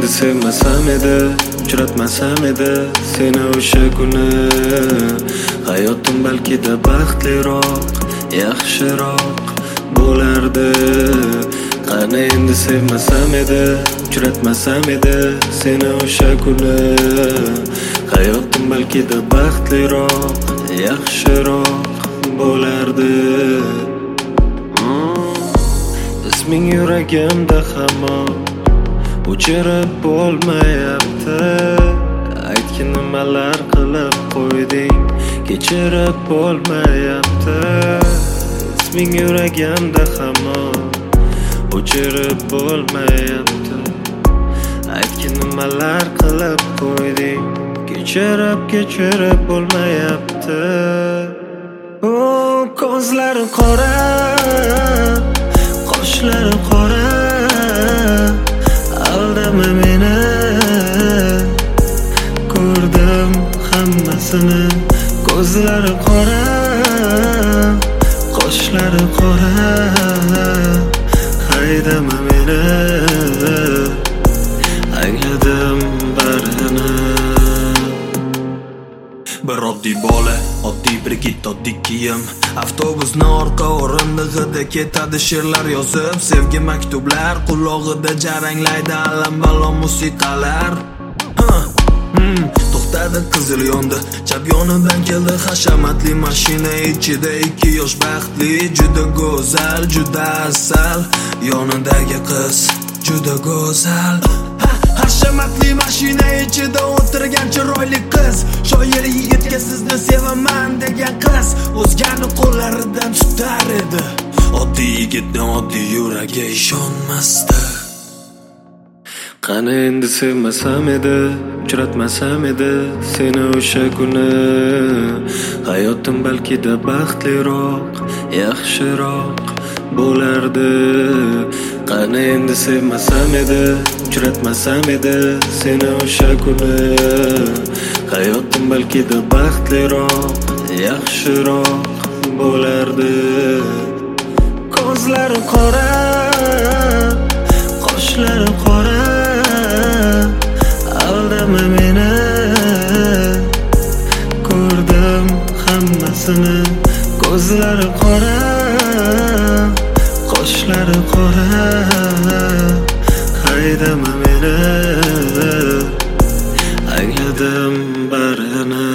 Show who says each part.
Speaker 1: endi sevmasam edi, uchratmasam edi seni o'sha kuni. Hayotim balkida baxtliroq, yaxshiroq bo'lardi. Qani endi sevmasam edi, uchratmasam edi seni o'sha kuni. Hayotim balkida baxtliroq, yaxshiroq bo'lardi. Isming yuragimda hamon o'chirib bo'lmayapti. Aytgin nimalar qilib qo'yding, kechirib bo'lmayapti. Isming yuragimda hamon o'chirib bo'lmayapti. Aytgin nimalar qilib qo'yding, kechirib bo'lmayapti. Ko'zlari qora, qoshlari qora, aldama meni. Ko'rdim hammasini. Ko'zlari qora, qoshlari qora, haydama meni. Angladim barini.
Speaker 2: Bir oddiy bola, oddiy bir git, oddiy kiyim. Avtobusni orqa o'rindig'ida ketadi she'rlar yozib. Sevgi maktublar qulog'ida jaranglaydi allambalo musiqalar. To'xtadi, qizil yondi, chap yonidan keldi hashamatli mashina. Ichida 2 yosh baxtli, juda go'zal, juda asal. Yonidagi qiz juda go'zal. Hashamatli mashina ichida o'tirgan chiroyli qiz. Shoir yigitga sizni sevaman degan qiz o'zgani qo'llaridan tutar edi. Oddiy yigitni oddiy yuragi ishonmasdi.
Speaker 1: Qani endi sevmasam edi, uchratmasam edi seni o'sha kuni. Hayotim balkida baxtliroq, yaxshiroq bo'lardi. Qani endi sevmasam edi, uchratmasam edi seni o'sha kuni. Hayotim balkida baxtliroq, yaxshiroq bo'lardi. Ko'zlari qora, qoshlari qora, aldama meni. Ko'rdim hammasini. Ko'zlari qora, qoshlari qora, haydama meni. Angladim barini.